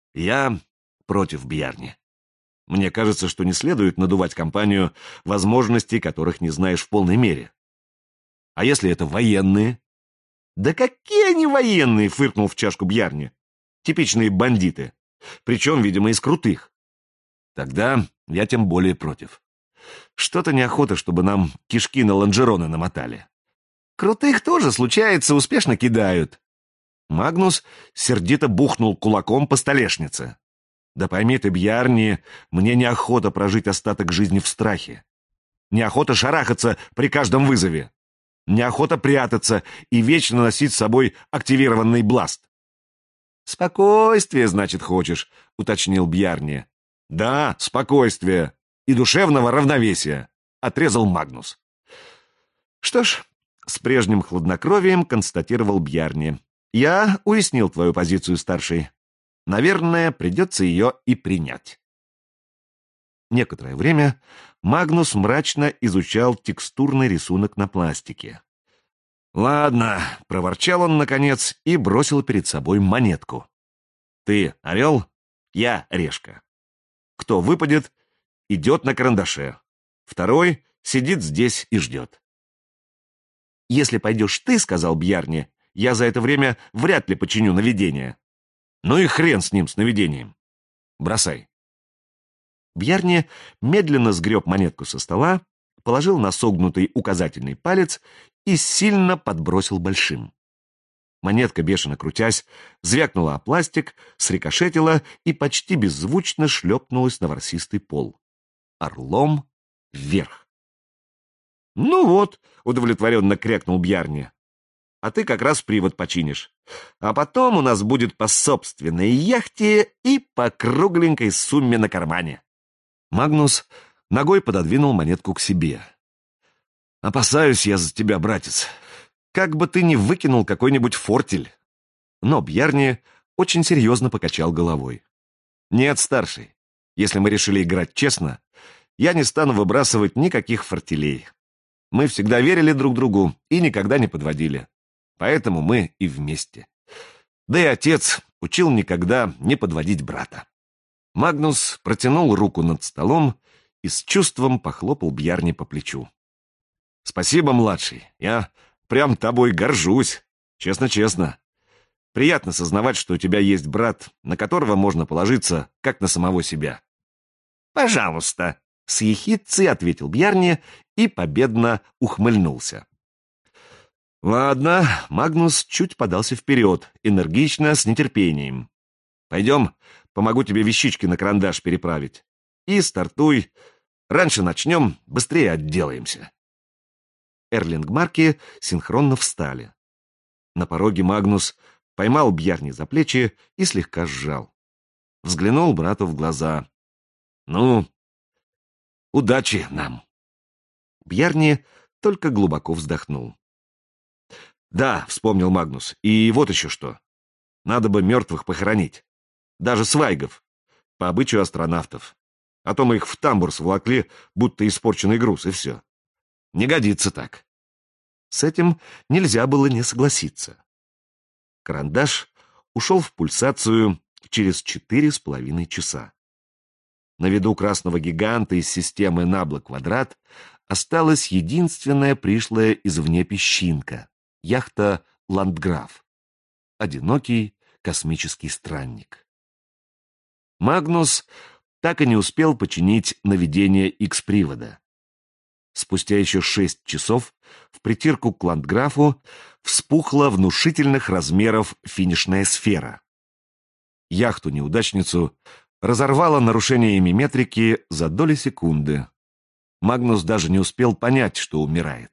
Я против, Бьярни. Мне кажется, что не следует надувать компанию, возможностей которых не знаешь в полной мере. А если это военные? Да какие они военные, фыркнул в чашку Бьярни. Типичные бандиты. Причем, видимо, из крутых. Тогда я тем более против. Что-то неохота, чтобы нам кишки на лонжероны намотали. Крутых тоже, случается, успешно кидают. Магнус сердито бухнул кулаком по столешнице. Да пойми ты, Бьярни, мне неохота прожить остаток жизни в страхе. Неохота шарахаться при каждом вызове. Неохота прятаться и вечно носить с собой активированный бласт. «Спокойствие, значит, хочешь», — уточнил Бьярни. «Да, спокойствие и душевного равновесия», — отрезал Магнус. «Что ж», — с прежним хладнокровием констатировал Бьярни, «я уяснил твою позицию, старший. Наверное, придется ее и принять». Некоторое время Магнус мрачно изучал текстурный рисунок на пластике. «Ладно», — проворчал он, наконец, и бросил перед собой монетку. «Ты орел, я решка. Кто выпадет, идет на карандаше. Второй сидит здесь и ждет». «Если пойдешь ты, — сказал Бьярни, — я за это время вряд ли починю наведение». «Ну и хрен с ним, с наведением. Бросай». Бьярни медленно сгреб монетку со стола, положил на согнутый указательный палец и сильно подбросил большим. Монетка, бешено крутясь, звякнула о пластик, срикошетила и почти беззвучно шлепнулась на ворсистый пол. Орлом вверх. «Ну вот», — удовлетворенно крякнул Бьярни, — «а ты как раз привод починишь. А потом у нас будет по собственной яхте и по кругленькой сумме на кармане». Магнус ногой пододвинул монетку к себе. «Опасаюсь я за тебя, братец. Как бы ты ни выкинул какой-нибудь фортель». Но Бьярни очень серьезно покачал головой. «Нет, старший, если мы решили играть честно, я не стану выбрасывать никаких фортелей. Мы всегда верили друг другу и никогда не подводили. Поэтому мы и вместе. Да и отец учил никогда не подводить брата». Магнус протянул руку над столом и с чувством похлопал Бьярни по плечу. «Спасибо, младший. Я прям тобой горжусь. Честно-честно. Приятно сознавать, что у тебя есть брат, на которого можно положиться, как на самого себя». «Пожалуйста», — с ехидцей ответил Бьярни и победно ухмыльнулся. «Ладно», — Магнус чуть подался вперед, энергично, с нетерпением. «Пойдем, помогу тебе вещички на карандаш переправить. И стартуй. Раньше начнем, быстрее отделаемся». Эрлингмарки синхронно встали. На пороге Магнус поймал Бьярни за плечи и слегка сжал. Взглянул брату в глаза. «Ну, удачи нам». Бьярни только глубоко вздохнул. «Да», — вспомнил Магнус, — «и вот еще что. Надо бы мертвых похоронить. Даже свайгов, по обычаю астронавтов. А то мы их в тамбур сволокли, будто испорченный груз, и все. Не годится так». С этим нельзя было не согласиться. Карандаш ушел в пульсацию через 4,5 часа. На виду красного гиганта из системы Набла-Квадрат осталась единственная пришлая извне песчинка — яхта «Ландграф». Одинокий космический странник. Магнус так и не успел починить наведение Х-привода. Спустя еще 6 часов в притирку к Ландграфу вспухла внушительных размеров финишная сфера. Яхту-неудачницу разорвало нарушениями метрики за доли секунды. Магнус даже не успел понять, что умирает.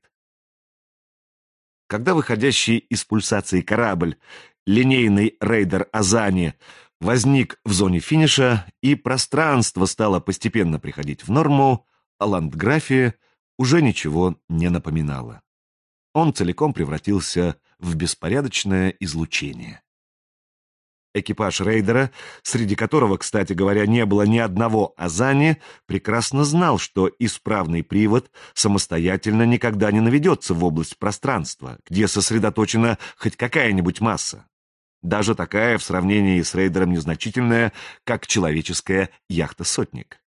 Когда выходящий из пульсации корабль, линейный рейдер Азани, возник в зоне финиша и пространство стало постепенно приходить в норму, о Ландграфе уже ничего не напоминало. Он целиком превратился в беспорядочное излучение. Экипаж рейдера, среди которого, кстати говоря, не было ни одного Азани, прекрасно знал, что исправный привод самостоятельно никогда не наведется в область пространства, где сосредоточена хоть какая-нибудь масса. даже такая в сравнении с рейдером незначительная, как человеческая яхта «Сотник».